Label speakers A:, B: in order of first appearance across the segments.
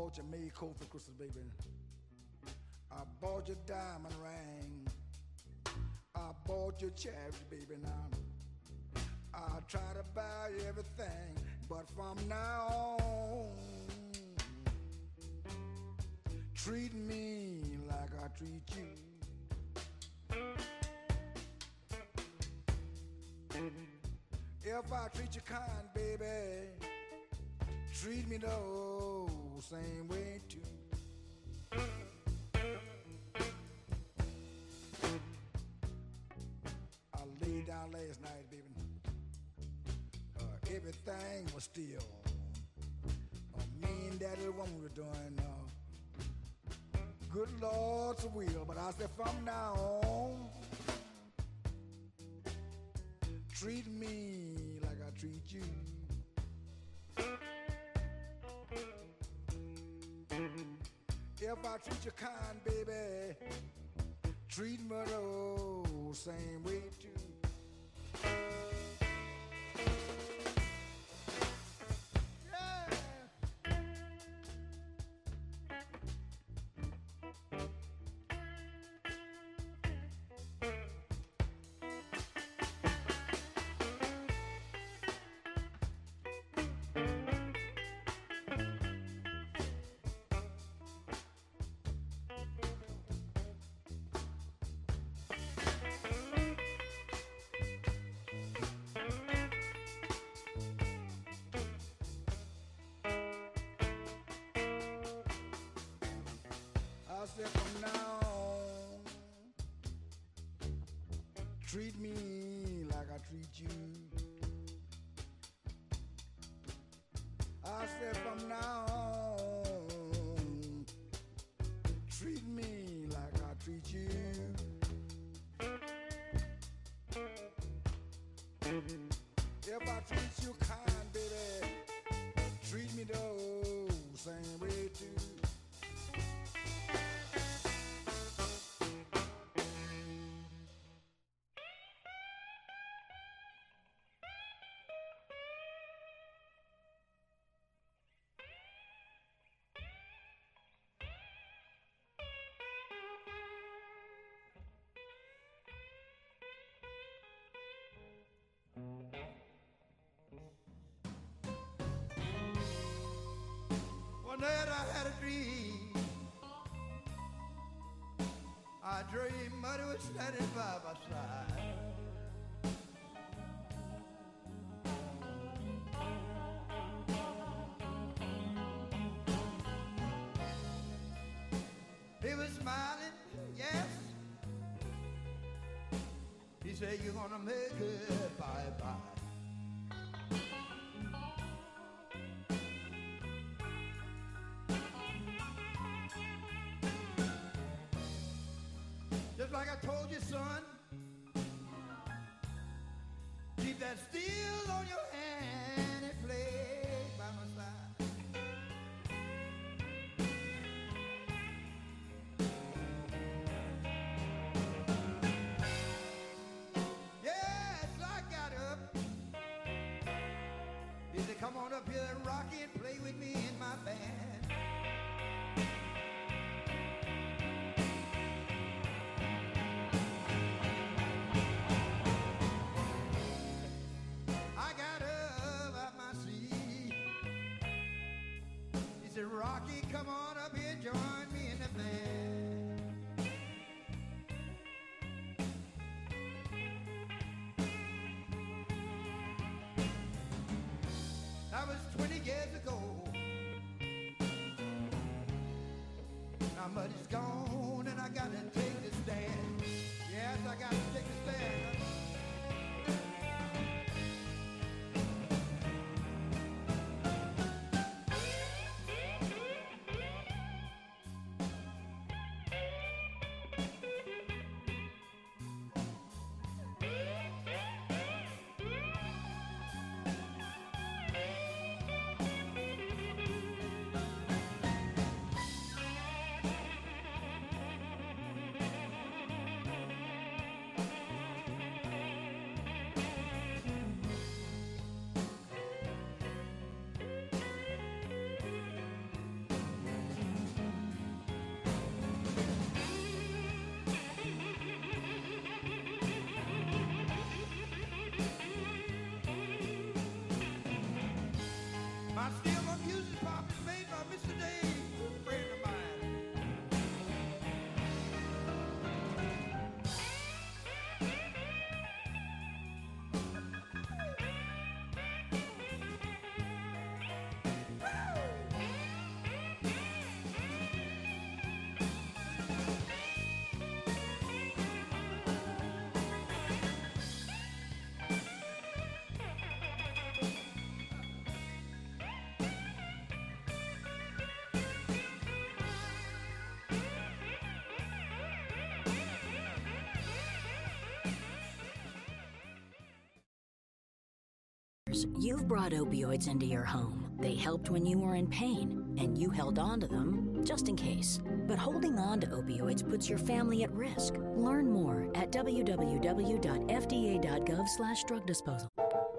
A: bought your maid coat for Christmas, baby. I bought your diamond ring. I bought your chariot, baby, now. I try to buy you everything, but from now on, treat me like I treat you. If I treat you kind, baby, treat me the same way too. I laid down last night, baby. Everything was still. Me and Daddy, what we were doing. Good Lord's will, but I said from now on, treat me like I treat you. If I treat you kind, baby, treat me the same way too. I said from now on, treat me like I treat you. I said from now on, treat me like I treat you. If I treat you kind, baby, treat me the same way too.
B: One night I had a dream. I dreamed Muddy was standing by my side. He was smiling, yes. He said, "You're gonna make it, bye-bye." Just like I told you, son, keep that steel on your hand and play by my side. Yeah, so I got up. He said, "Come on up here and rock and play with me in my band." Rocky, come on up here, join me in the band. That was 20 years ago. Now Muddy's gone and I gotta take the stand. Yes, I gotta take the stand.
C: years, you've brought opioids into your home. They helped when you were in pain, and you held on to them just in case. But holding on to opioids puts your family at risk. Learn more at www.fda.gov/drug disposal.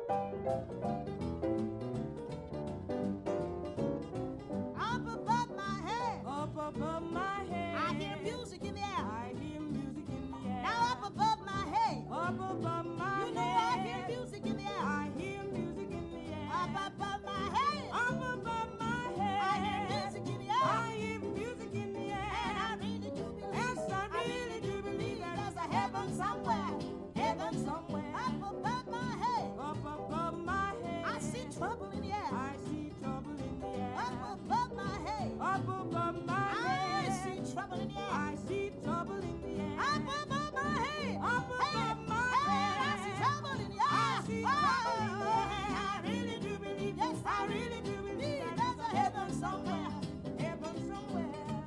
D: Up above my head.
E: Up above my head.
D: I hear music in the air.
E: I hear music in the air.
D: Now up above my head.
E: Up above my
D: You know
E: head.
D: I hear music in the air.
E: I hear music in the air.
D: Up above my head.
E: Up above my head.
D: I hear music in the air.
E: I hear music in the air.
D: And I really do believe.
E: Yes, I really do believe that
D: there's a heaven somewhere.
E: heaven somewhere.
D: Up above my head.
E: Up above my head.
D: I see trouble in the air.
E: I see trouble in the air.
D: Up above my head.
E: Up above my
D: I
E: head.
D: see trouble in the air.
E: I see trouble in the air.
D: Up above my head.
E: Up above my
D: head. I
E: head.
D: see trouble in the air.
E: I see trouble in the air. I really do believe.
D: Yes,
E: I really do believe that
D: there's a heaven somewhere.
E: heaven somewhere.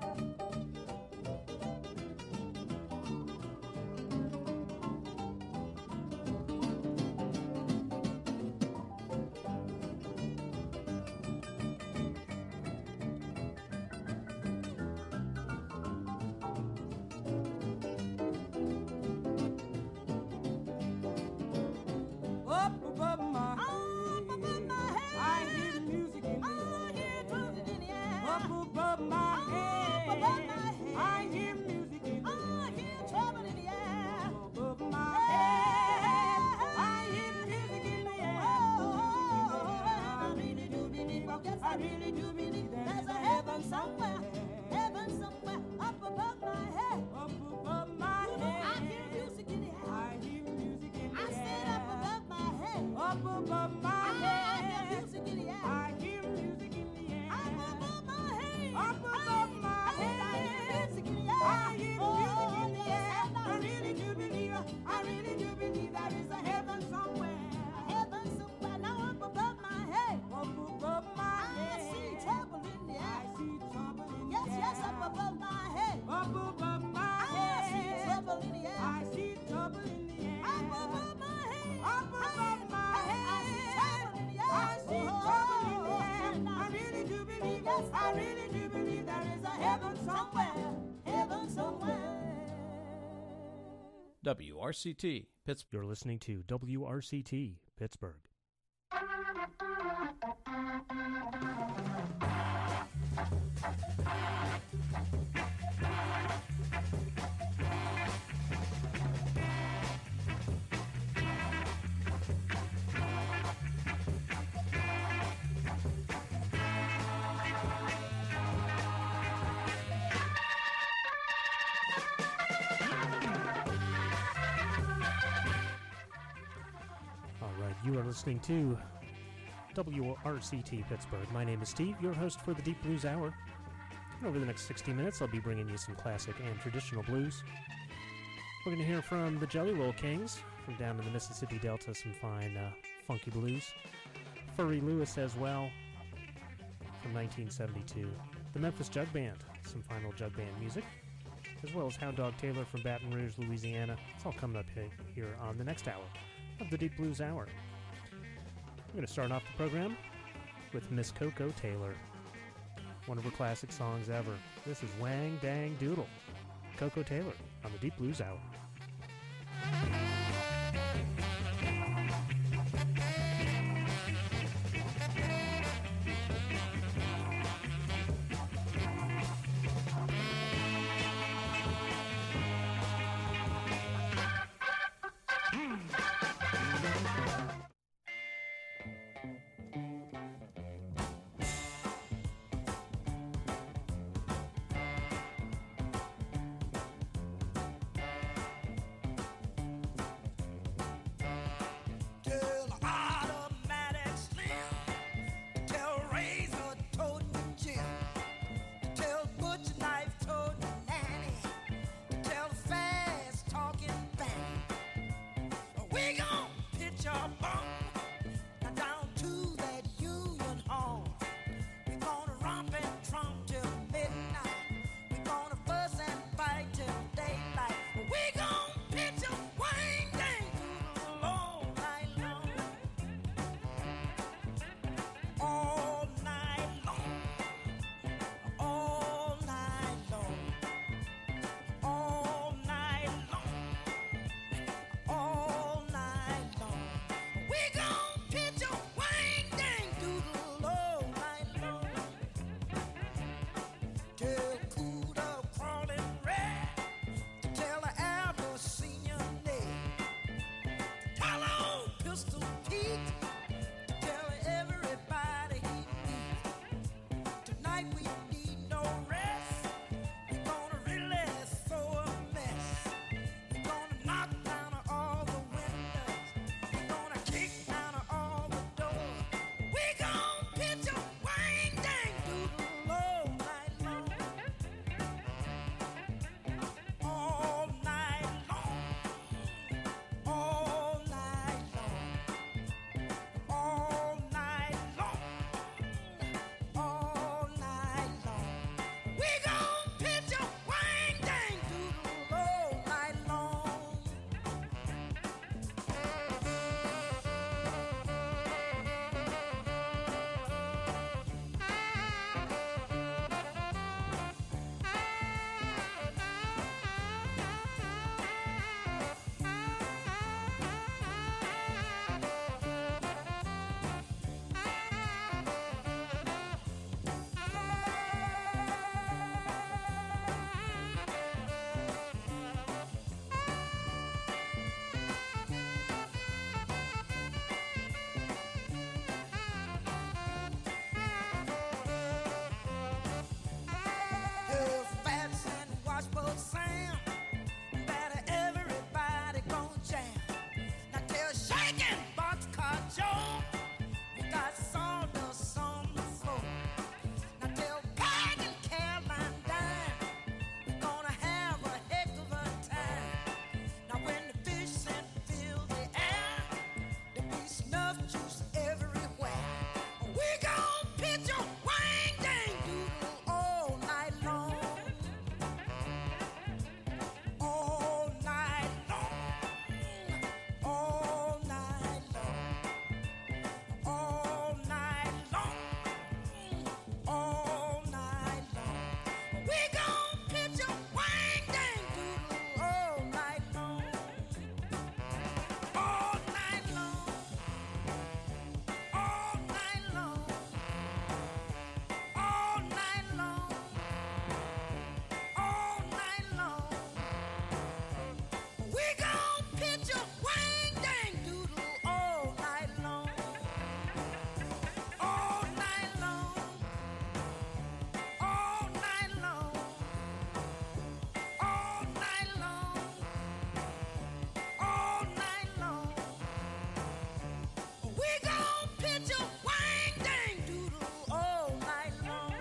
E: Up above my
D: Up above my head.
E: I hear music in the
D: I
E: air.
D: hear trouble in the air.
E: Up above my head.
D: Up above my head.
E: I hear music in the
D: I
E: air.
D: hear trouble in the air.
E: Above my head. I hear music in the air.
D: I really do believe, yes, I really do believe there's a heaven somewhere. Heaven somewhere up above my head.
E: Up above my
D: You know, I
E: head.
D: hear music in the air.
E: I hear music in the
D: I
E: air.
D: said up above my head.
E: Up above my
D: I hear
E: head.
D: music in the air.
E: I hear music in the air.
D: Up above my head.
E: Up above my
D: I hear
E: head.
D: music in the air.
E: I hear music in the
D: yes,
E: air.
D: I
E: I
D: know.
E: really do believe. I really do believe there is a heaven somewhere.
D: Heaven somewhere now up above my head.
E: Up above my
D: I
E: head.
D: see trouble in the
E: I
D: air.
E: see trouble in
D: Yes,
E: the air.
D: yes, up above my head.
E: Up above my
D: I
E: head.
D: see trouble in the air.
E: I see trouble in the air.
D: Up above my head.
E: Up above my
D: I see trouble in the air.
E: I see trouble in the air. I really do believe.
D: Yes,
E: I really do believe there is a heaven somewhere.
D: Heaven somewhere.
F: WRCT, Pittsburgh.
G: You're listening to WRCT Pittsburgh. All right, you are listening to WRCT Pittsburgh. My name is Steve, your host for the Deep Blues Hour. And over the next 60 minutes, I'll be bringing you some classic and traditional blues. We're going to hear from the Jelly Roll Kings, from down in the Mississippi Delta, some fine funky blues. Furry Lewis as well, from 1972. The Memphis Jug Band, some fine old jug band music, as well as Hound Dog Taylor from Baton Rouge, Louisiana. It's all coming up here on the next hour of the Deep Blues Hour. We're going to start off the program with Miss Coco Taylor, one of her classic songs ever. This is Wang Dang Doodle. Coco Taylor on the Deep Blues Hour.
B: Tell automatic slim, tell razor toting Jim, tell butcher knife toting Nanny, tell fast talking Fanny. We gon' pitch our bump down to that Union Hall. We gonna romp and tromp till midnight. We gonna fuss and fight till daylight. We gon' pitch a wang dang all night long. We gon' pitch a wang dang doodle all night long. Tell Fats and Washboard Sam that everybody gon' jam. Now tell Shakin' Boxcar Joe we got sawdust on the floor. Now tell Peg and Caroline Dime we're gonna have a heck of a time. Now when the fish and fill the air, there be snuff juice everywhere. We gon' pitch a wang dang doodle all night long. All night long. All night long. All night long. All night long. We gon' pitch a wang dang doodle all night long. All night long. All night long. All night long. All night long. We gon' pitch a wang dang doodle all night long. All night long. All night long. All night long. All night long. We gon' pitch a wang dang doodle all night long.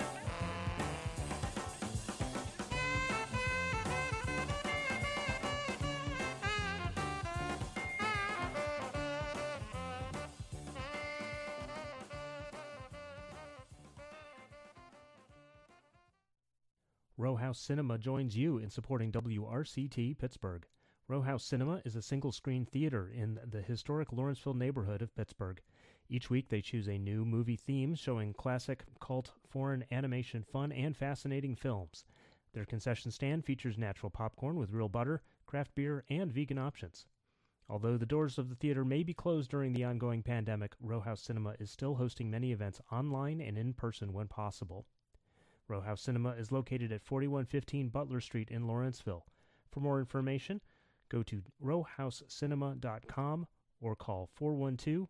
G: Row House Cinema joins you in supporting WRCT Pittsburgh. Row House Cinema is a single-screen theater in the historic Lawrenceville neighborhood of Pittsburgh. Each week they choose a new movie theme showing classic, cult, foreign animation fun and fascinating films. Their concession stand features natural popcorn with real butter, craft beer, and vegan options. Although the doors of the theater may be closed during the ongoing pandemic, Row House Cinema is still hosting many events online and in person when possible. Row House Cinema is located at 4115 Butler Street in Lawrenceville. For more information, go to rowhousecinema.com or call 412-904-3225.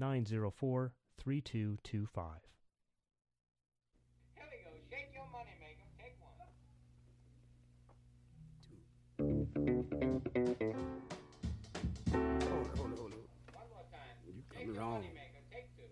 H: Here we go. Shake your money maker. Take one.
I: Hold it.
H: One more time.
I: You got
H: Shake
I: me
H: your
I: wrong.
H: money maker. Take two.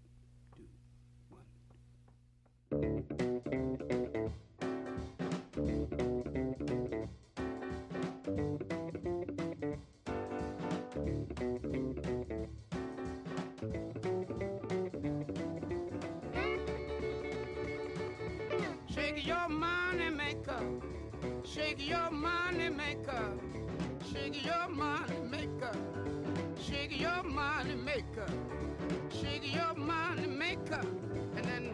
I: Shake your money maker. Shake your money maker. Shake your money maker. Shake your money maker. Shake your money maker. And then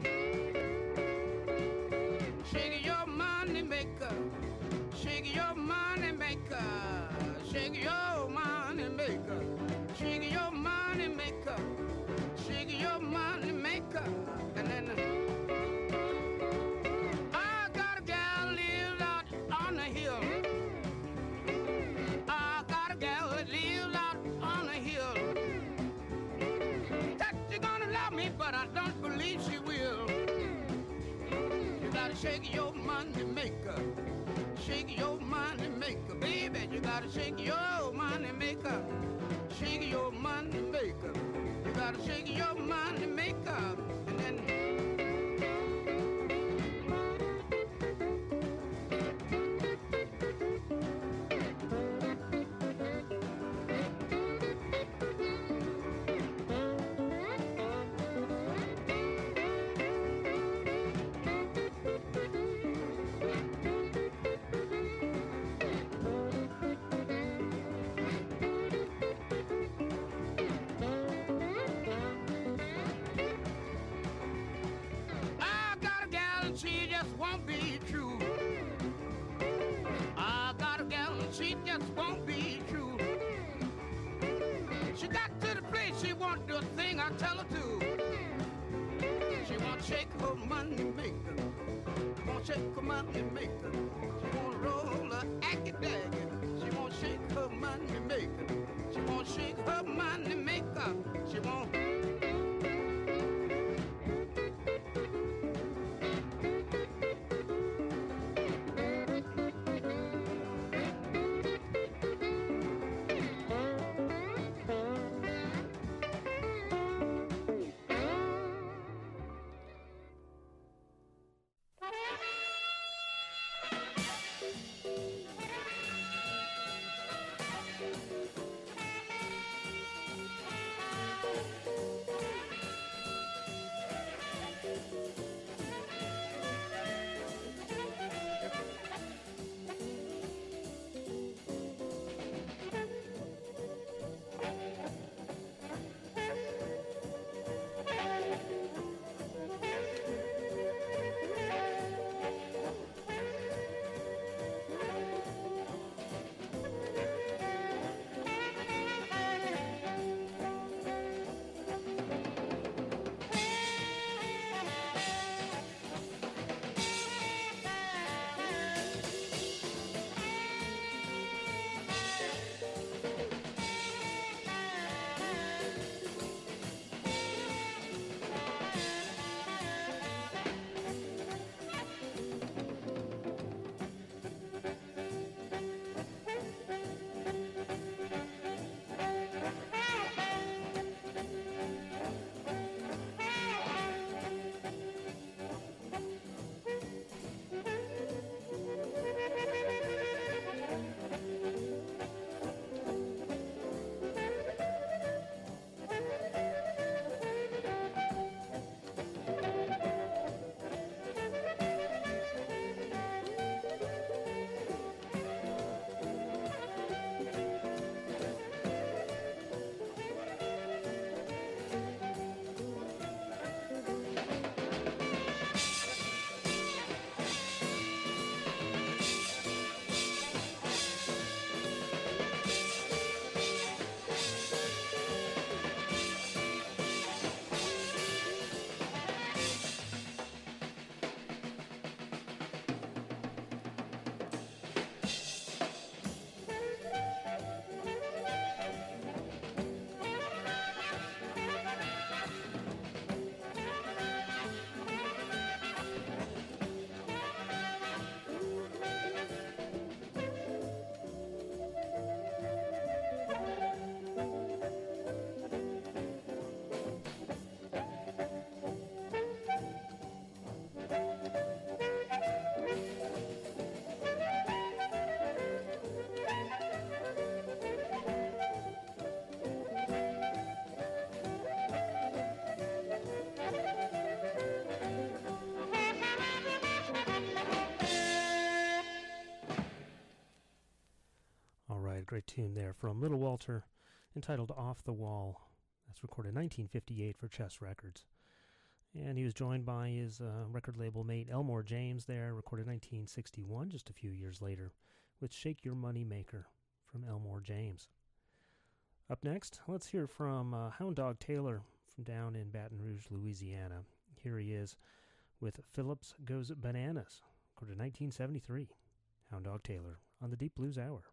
I: shake your money maker. Shake your money maker. Shake your money maker. Shake your money maker. Shake your money maker. And then I got a gal lives out on the hill. I got a gal that lives out on the hill. That she's gonna love me, but I don't believe she will. You gotta shake your money maker. Shake your money maker, baby. You gotta shake your money maker. Shake your money maker. You gotta shake your money maker. And then She got to the place she want to do a thing I tell her to. She want to shake her money maker. She want to shake her money maker. She want to roll her acky-daggy. She want to shake her money maker. She want to shake her money maker. She want.
G: Great tune there from Little Walter, entitled Off the Wall. That's recorded in 1958 for Chess Records. And he was joined by his record label mate Elmore James there, recorded in 1961, just a few years later, with Shake Your Money Maker from Elmore James. Up next, let's hear from Hound Dog Taylor from down in Baton Rouge, Louisiana. Here he is with Phillips Goes Bananas, recorded in 1973. Hound Dog Taylor on the Deep Blues Hour.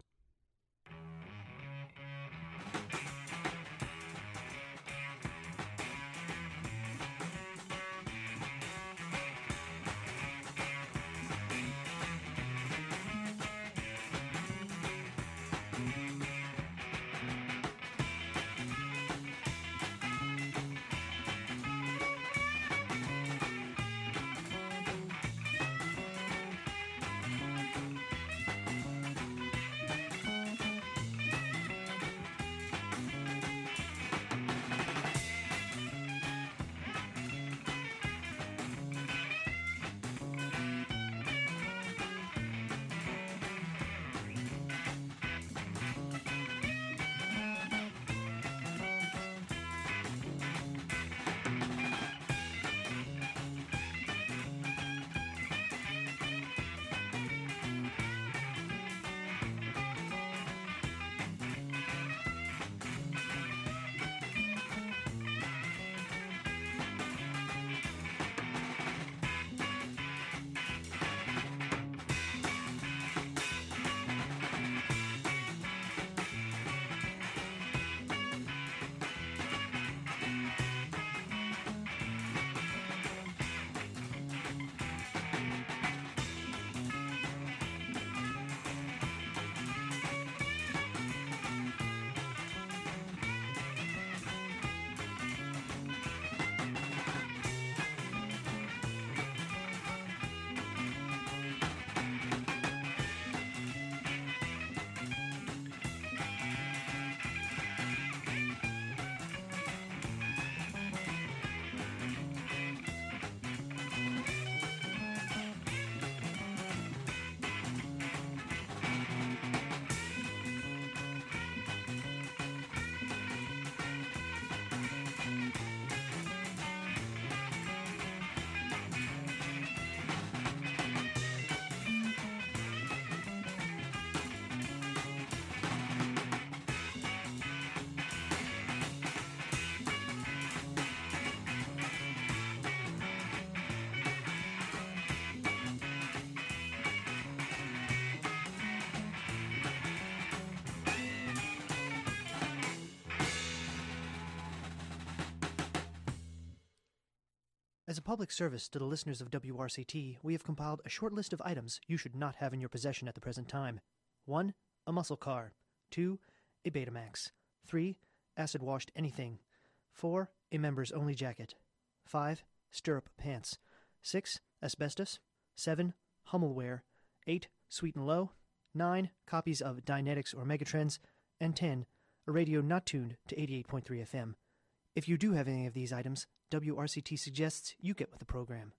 J: As a public service to the listeners of WRCT, we have compiled a short list of items you should not have in your possession at the present time. 1. A muscle car. 2. A Betamax. 3. Acid-washed anything. 4. A members-only jacket. 5. Stirrup pants. 6. Asbestos. 7. Hummelware. 8. Sweet and Low. 9. Copies of Dynetics or Megatrends. And 10. A radio not tuned to 88.3 FM. If you do have any of these items, WRCT suggests you get with the program.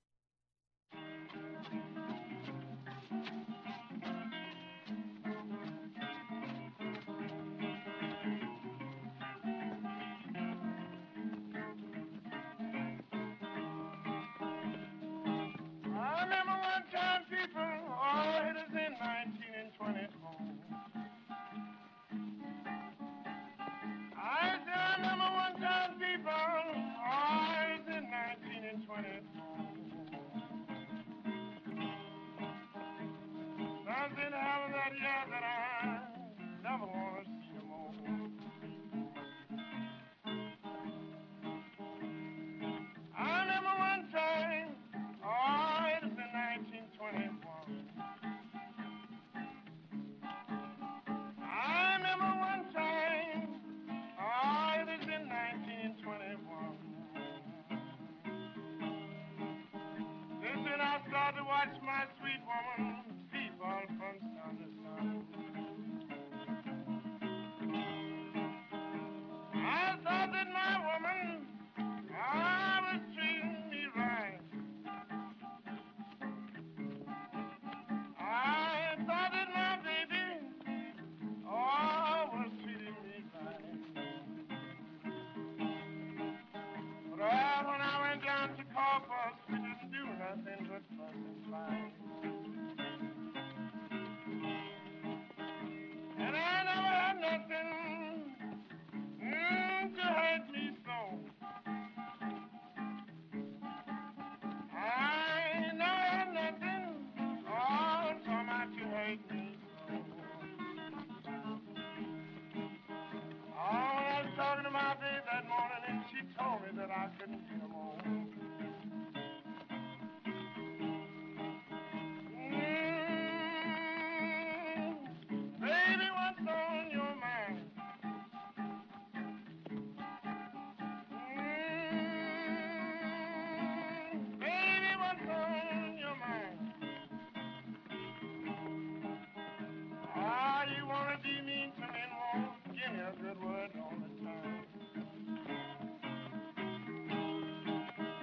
K: I remember one time people, oh, it was in 1924. I said, I remember one time people, oh, it was in 1924. Something happened that year that I never want to see no more. I remember one time, oh, it was in 1921. I remember one time, oh, it was in 1921. This when I started to watch my sweet woman sleep all from sun to sun. I thought that my woman, I was treating me right. I thought that my baby, oh, was treating me right. But when I went down to Corpus, we didn't do nothing but fuss and fight. And I never had nothing to hurt me so. I never had nothing, oh, so much to hurt me so. Oh, when I was talking to my baby that morning, and she told me that I couldn't be no more. Baby, what's on your mind? Baby, what's on your mind? Ah, you wanna be mean to me and won't give me a good word all the time.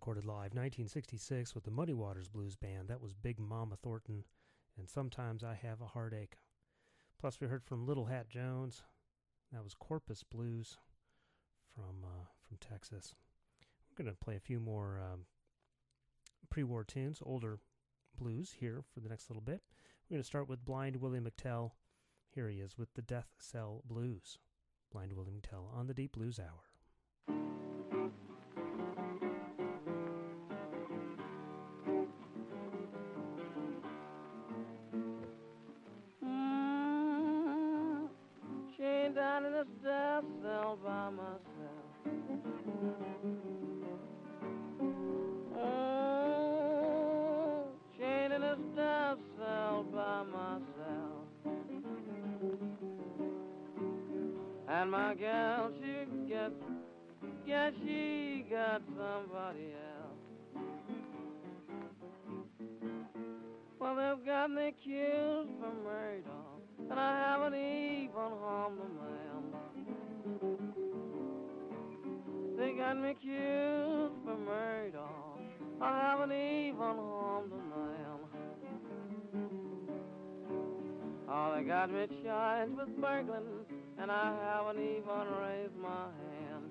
G: recorded live, 1966, with the Muddy Waters Blues Band. That was Big Mama Thornton, and Sometimes I Have a Heartache. Plus, we heard from Little Hat Jones. That was Corpus Blues from Texas. We're going to play a few more pre-war tunes, older blues here for the next little bit. We're going to start with Blind Willie McTell. Here he is with the Death Cell Blues. Blind Willie McTell on the Deep Blues Hour.
E: Chained down in a death cell by myself. Chained in a death cell by myself. And my gal, she got somebody else. Well, they've got me accused for murder, and I haven't even harmed a man. They got me accused for murder, I haven't even harmed a man. Oh, they got me charged with burgling, and I haven't even raised my hand.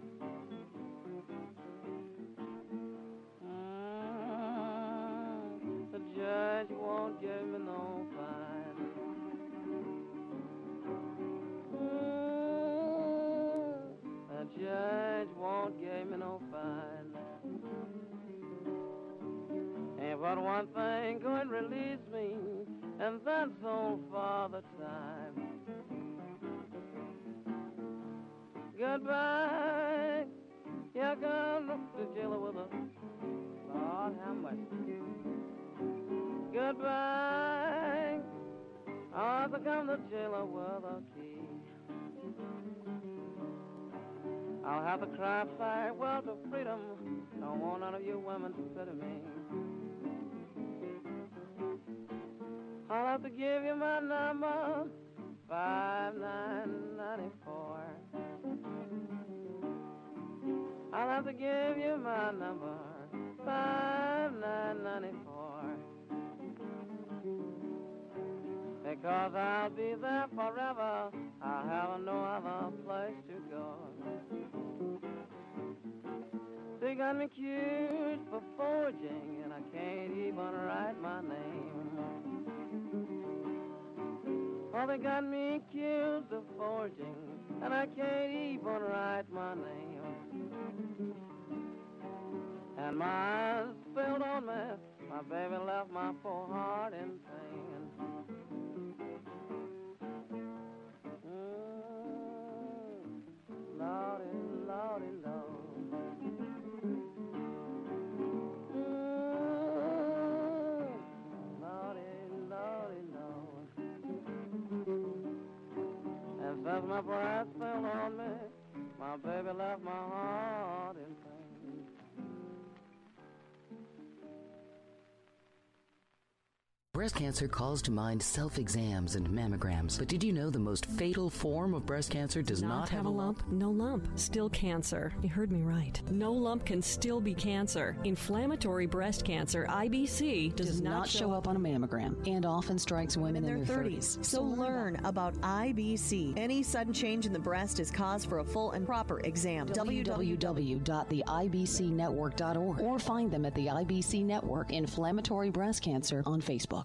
E: The judge won't give me no fine. The judge won't give me no fine. Ain't but one thing could release me, and that's all for the time. Goodbye. Here comes the jailer with a Lord have mercy. Goodbye. Oh, here comes the jailer with a key. I'll have to cry farewell to freedom. Don't want none of you women to pity me. I'll have to give you my number, 5994. I'll have to give you my number, 5994. Because I'll be there forever, I'll have no other place to go. They got me accused for forging, and I can't even write my name. Well, they got me accused of forging, and I can't even write my name. And my eyes filled on me, my baby left my poor heart in pain. Lordy, Lordy, Lord. Lordy, Lordy, Lord. And since my breath fell on me, my baby left my heart in pain.
L: Breast cancer calls to mind self-exams and mammograms. But did you know the most fatal form of breast cancer does not have a lump?
M: No lump. Still cancer. You heard me right. No lump can still be cancer. Inflammatory breast cancer, IBC, does not show up on a mammogram and often strikes women in their 30s.
N: So learn about IBC. Any sudden change in the breast is cause for a full and proper exam.
L: www.theibcnetwork.org or find them at the IBC Network Inflammatory Breast Cancer on Facebook.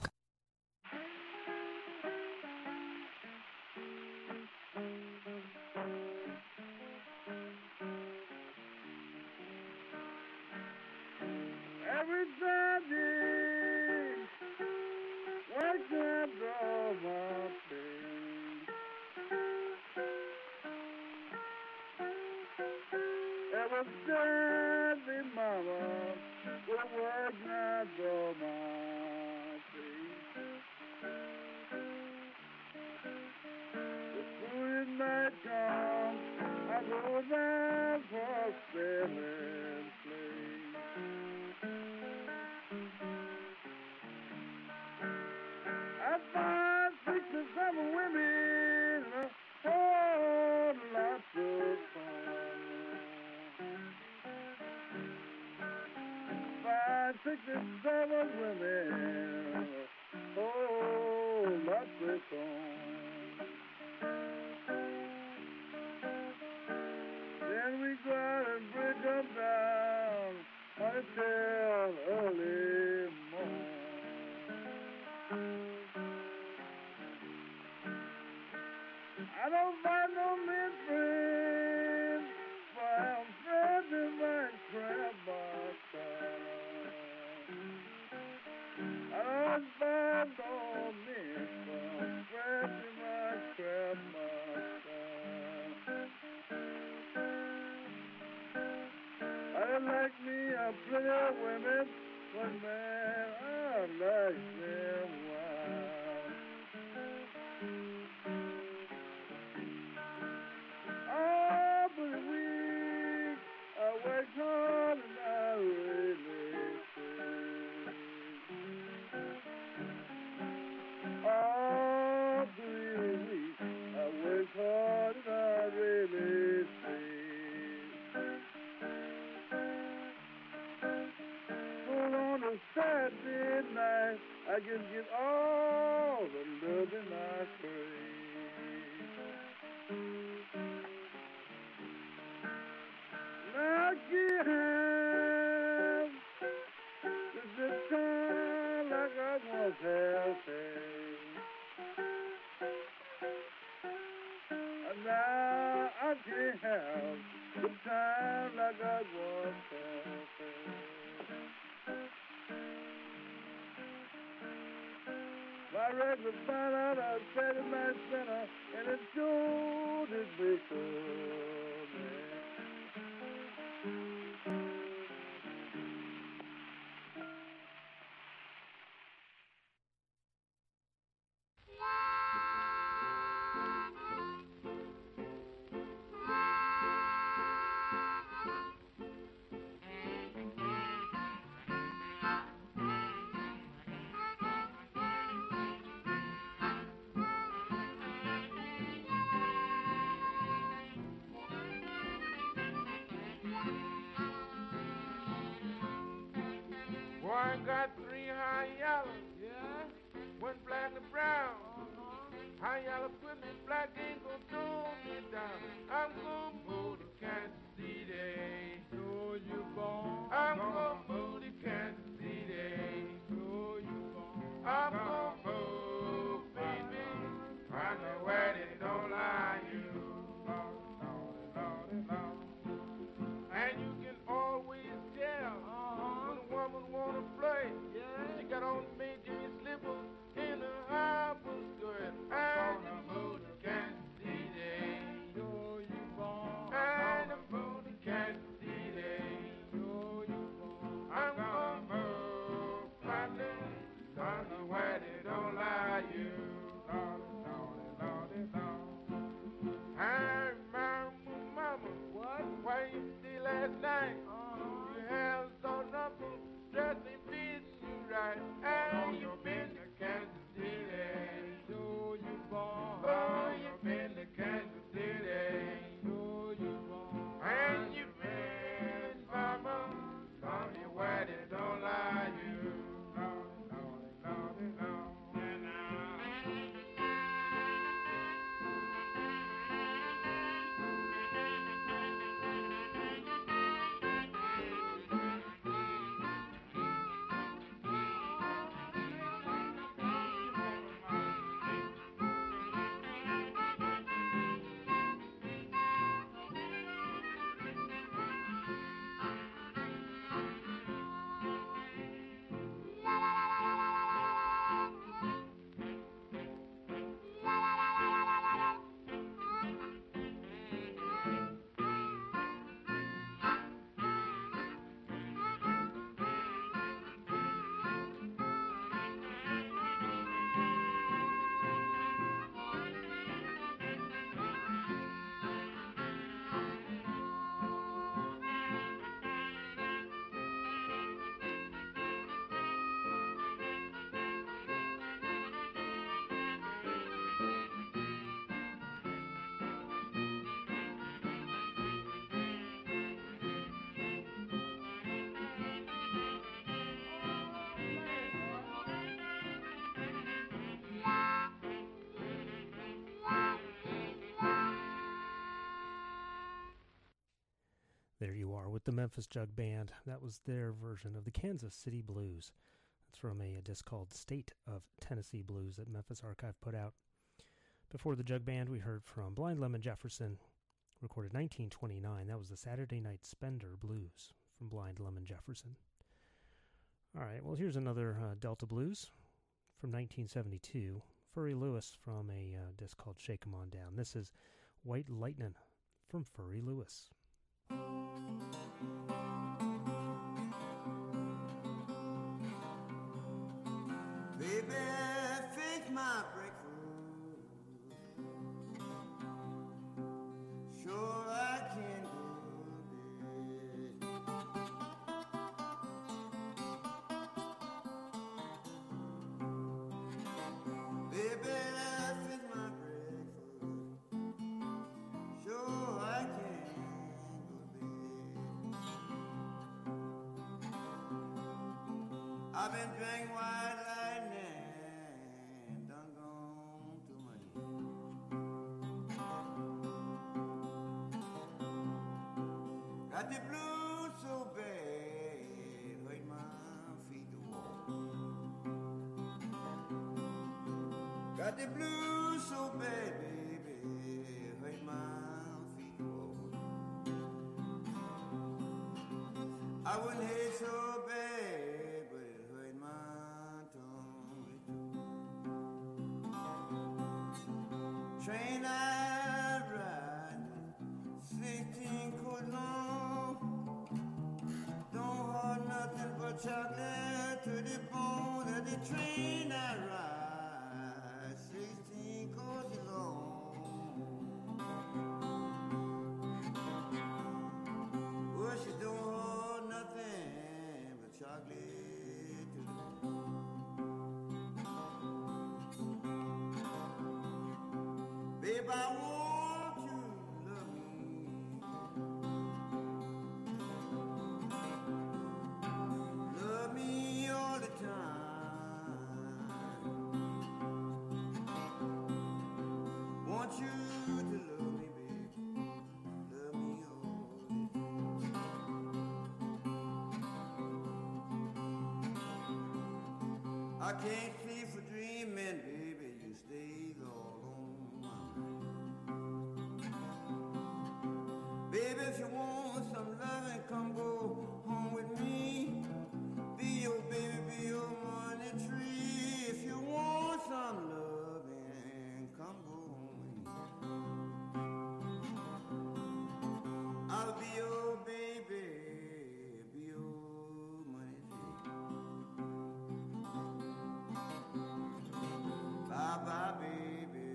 K: 67 women. Oh, my song. Then we go out and bridge them down until early morning. I don't find no men friends, but I'm friends in my crab box. I don't find no men, but I'm friends in my crab box. I like me a plenty of women, but man, I like them wild. Oh, but the week I work hard and I really say. Oh, but the week I work hard and I really say. On a Saturday night, I can get all the loving I crave. I can't have the good time like I once have had. And now I can't have the time like I once have had. My record found out I said in my center, and it sure did break up, man.
O: Boy, got three high yellows, yeah, one black and brown. High yellow put me black ain't gon' throw me down. I'm gonna move to Kansas City. So you born. I'm gonna move to Kansas City. So you born. I'm gonna move, baby. Find me where they don't lie you. And you can always tell when a woman wanna play. She got on major slippers in her high skirt. And I'm moving to Kansas City. So you born. And I'm moving to Kansas City. So you born. I'm gonna move, find me where they don't lie you. Hey, mama, what? Why you stay last night? You have so nothing, dress ain't fitting you right. And you been to Kansas City. So you born. Oh, you been to Kansas City. So you born. And you been, mama, tell me where they don't lie you.
G: There you are with the Memphis Jug Band. That was their version of the Kansas City Blues. It's from a disc called State of Tennessee Blues that Memphis Archive put out. Before the Jug Band, we heard from Blind Lemon Jefferson, recorded 1929. That was the Saturday Night Spender Blues from Blind Lemon Jefferson. All right, well, here's another Delta Blues from 1972. Furry Lewis from a disc called Shake 'Em On Down. This is White Lightnin' from Furry Lewis.
P: Baby, fix my breakfast. Sure I can do it. Baby, fix my breakfast. Sure I can do it. I've been drinking white lightning, done gone to my head. Got the blues so bad, hurt my feet to walk. Got the blues so bad, baby, hurt my feet to walk. I wouldn't hate so bad, but it hurt my tongue too. Train I ride, 16 foot long. Don't hold nothing but chocolate to the bone of the train I ride, 16 courses long. Well, she don't hold nothing but chocolate to the bone. Babe, I want you to love me. Love me all the time. Want you to love me, babe. Love me all the time. I can't sleep for dreaming, baby. You stay all on my mind. Baby, if you want some loving, come go home with me. Be your baby, be your money tree. If you want some loving, come go home with me. I'll be your baby, be your money tree. Bye bye, baby.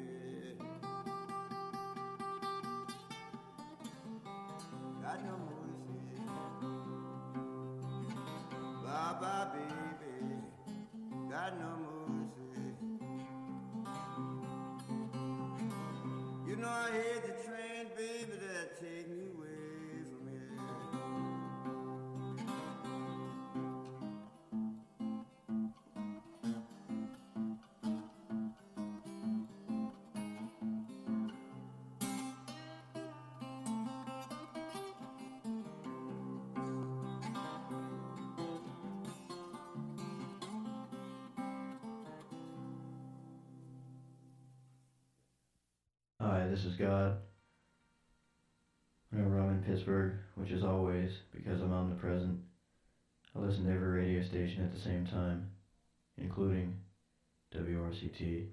P: Got no mercy. Bye bye, baby. Got no mercy. You know I hate the train, baby, that take me away from here.
Q: Hi, this is God. Whenever I'm in Pittsburgh, which is always because I'm omnipresent, I listen to every radio station at the same time, including WRCT.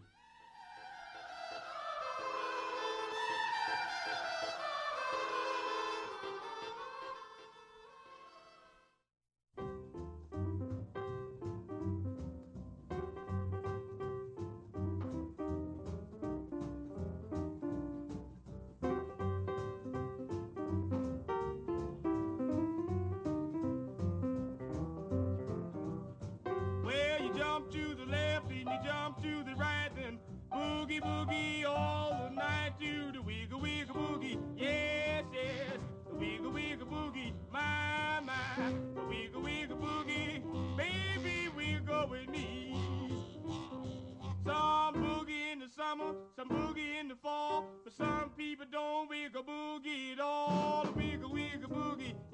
O: Well, you jump to the left and you jump to the right, then boogie boogie all the night to the wiggle wiggle boogie. Yes, yes, the wiggle wiggle boogie. My, my, the wiggle wiggle boogie. Baby, wiggle with me. Some boogie in the summer, some boogie in the fall, but some people don't wiggle boogie at all. The wiggle wiggle boogie.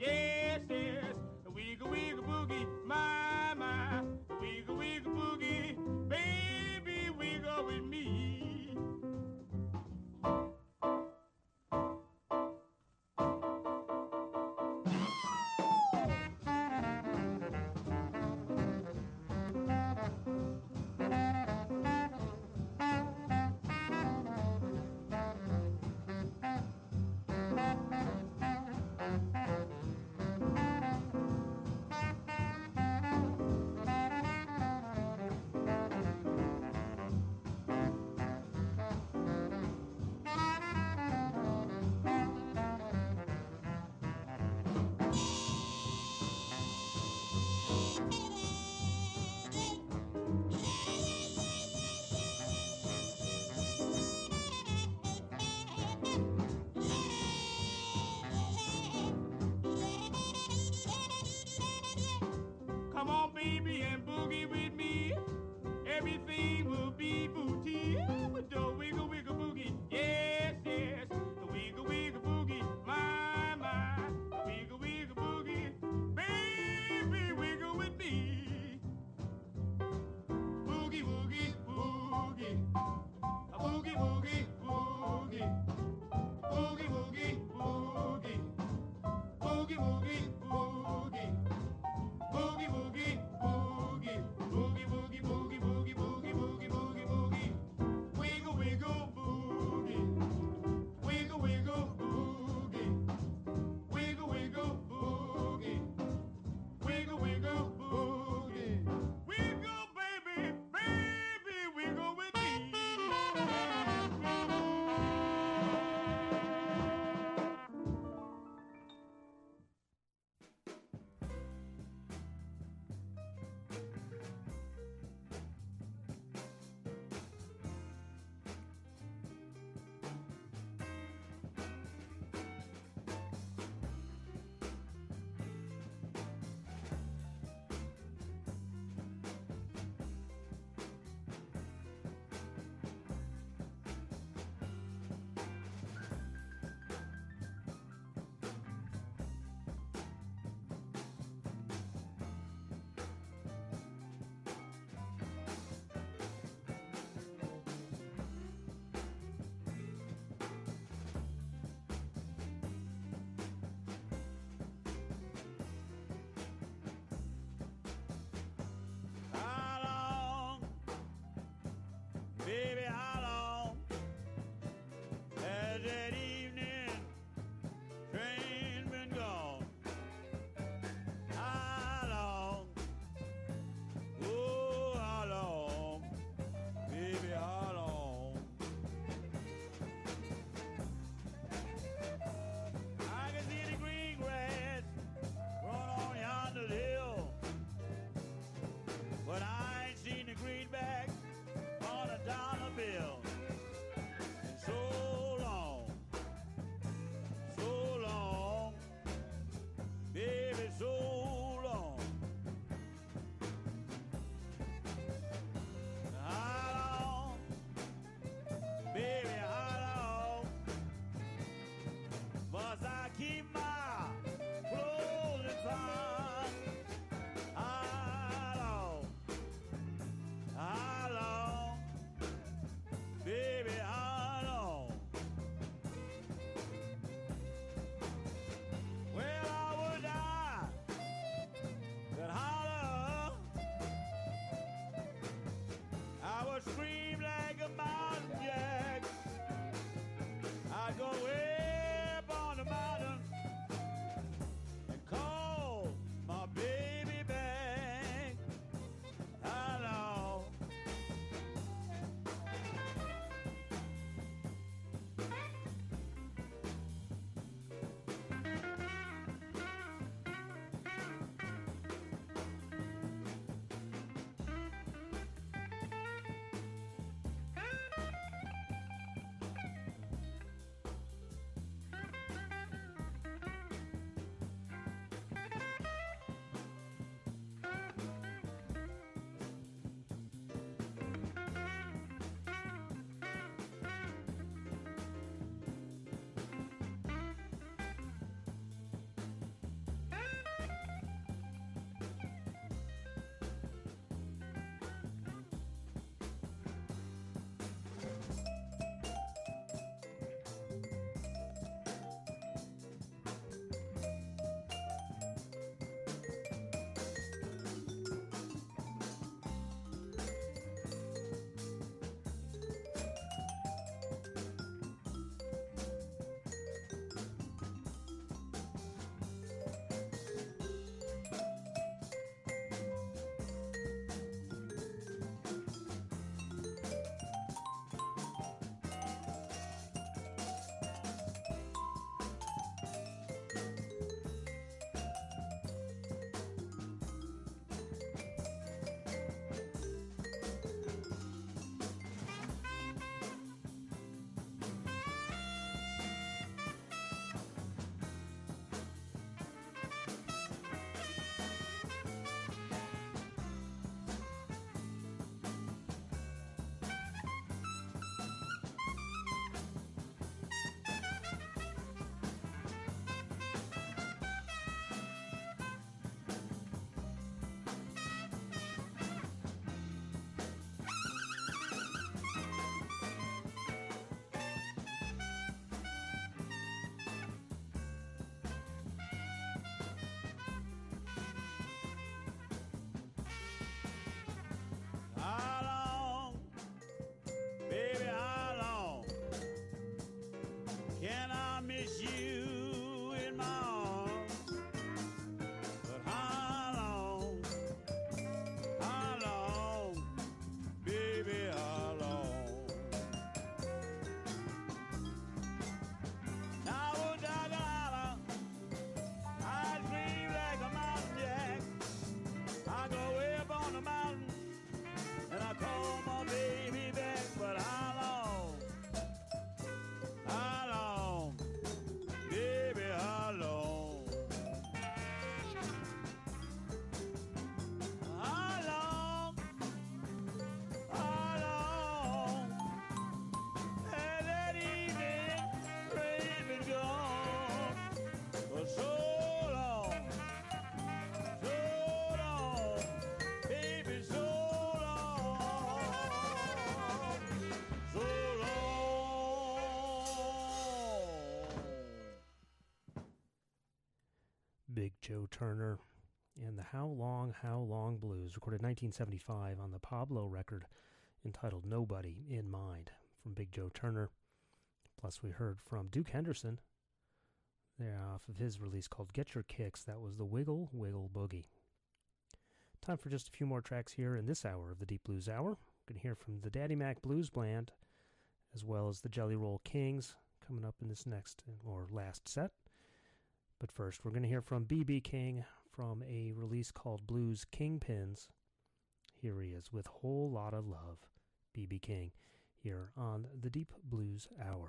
G: Big Joe Turner and the How Long Blues, recorded 1975 on the Pablo record entitled Nobody in Mind from Big Joe Turner. Plus we heard from Duke Henderson there off of his release called Get Your Kicks. That was the Wiggle Wiggle Boogie. Time for just a few more tracks here in this hour of the Deep Blues Hour. We're going to hear from the Daddy Mac Blues Band as well as the Jelly Roll Kings coming up in this next or last set. But first, we're going to hear from B.B. King from a release called Blues Kingpins. Here he is with Whole Lotta Love, B.B. King, here on the Deep Blues Hour.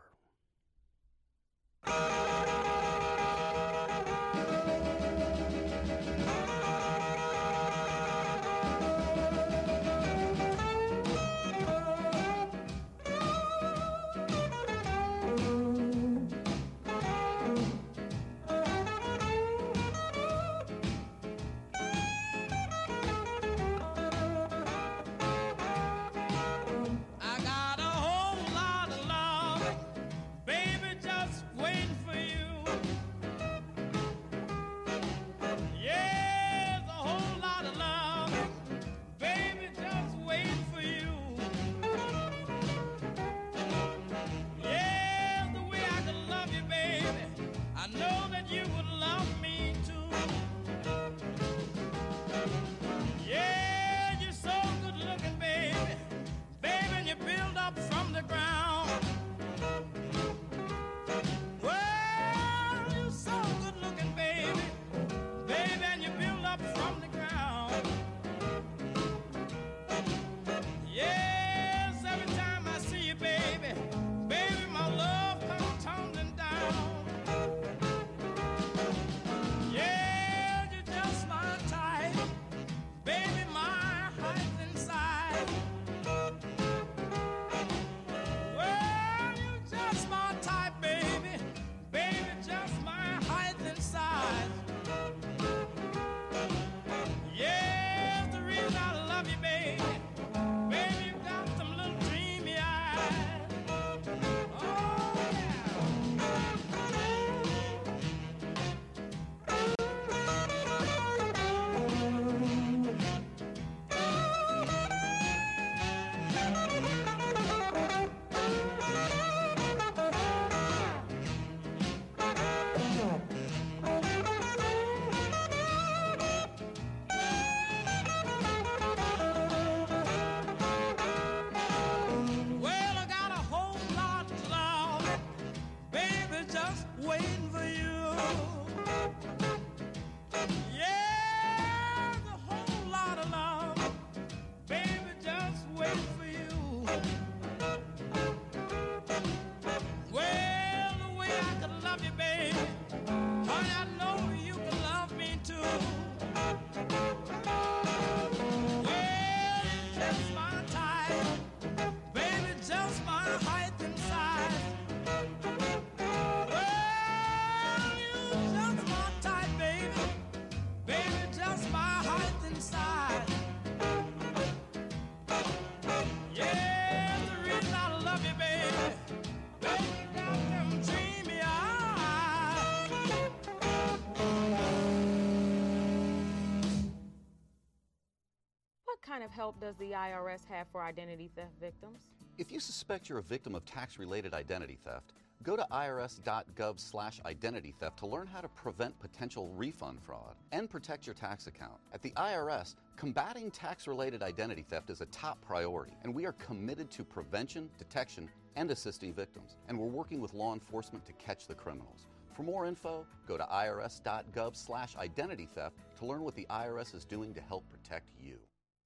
R: What kind of help does the IRS have for identity theft victims?
S: If you suspect you're a victim of tax-related identity theft, go to irs.gov/identity theft to learn how to prevent potential refund fraud and protect your tax account. At the IRS, combating tax-related identity theft is a top priority, and we are committed to prevention, detection, and assisting victims. And we're working with law enforcement to catch the criminals. For more info, go to irs.gov/identity theft to learn what the IRS is doing to help protect you.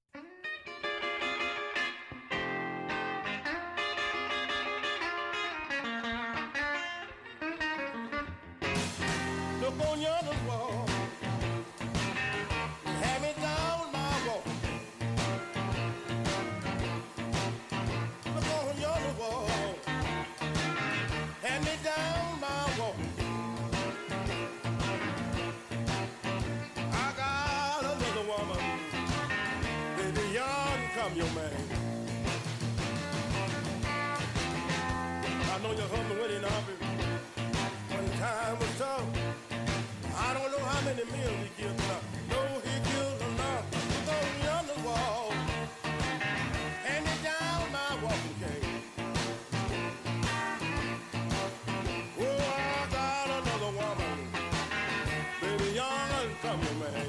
K: Look on yonder wall, hand me down my wall. Look on yonder wall, hand me down my wall. I got another woman, baby, young come your man. I know you're humming with it now, baby. When time was tough, I don't know how many many meals he killed enough. No, he killed enough to go beyond the wall. Hand me down my walking cane. Oh, I got another woman, baby, young and coming, man.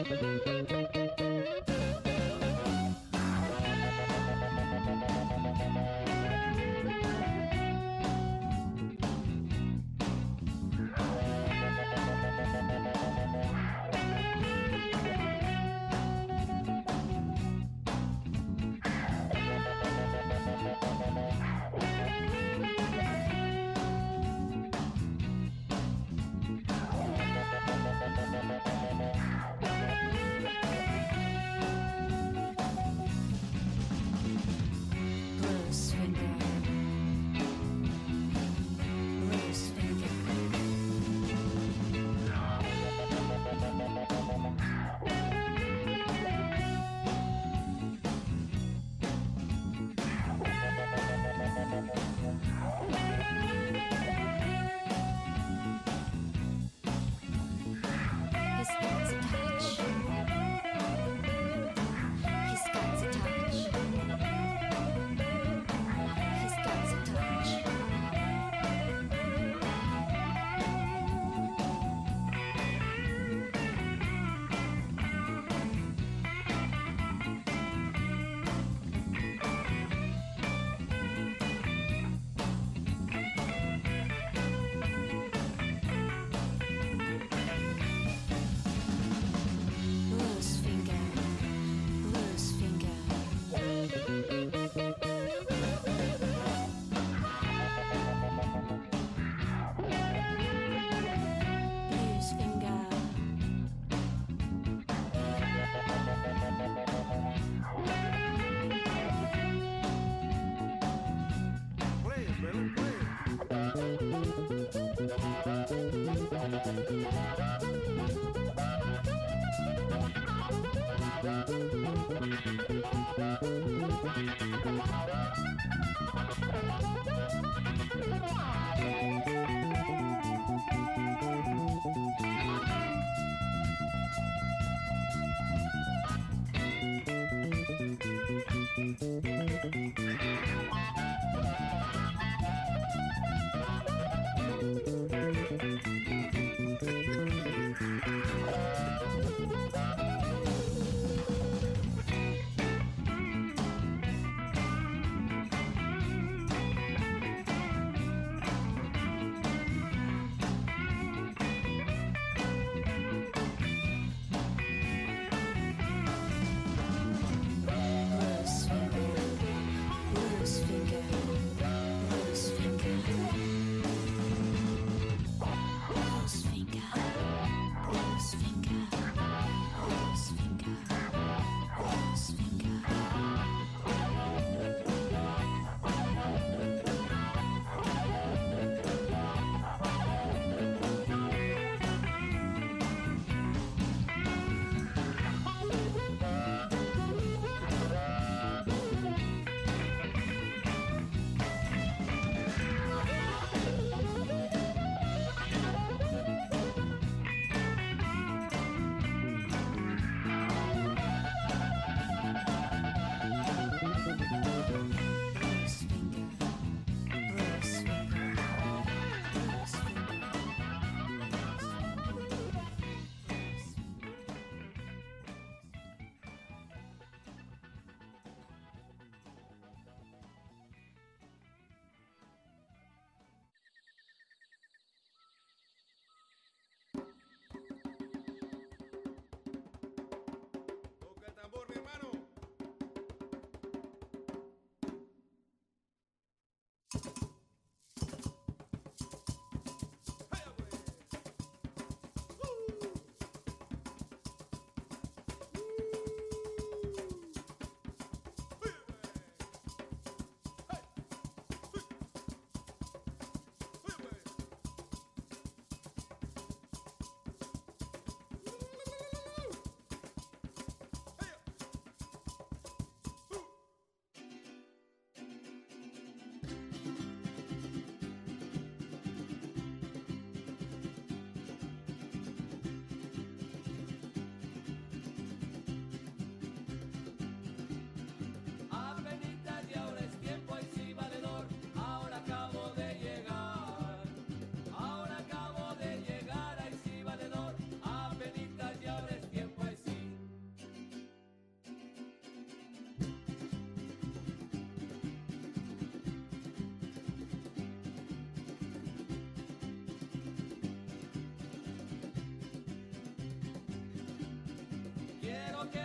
D: Thank you.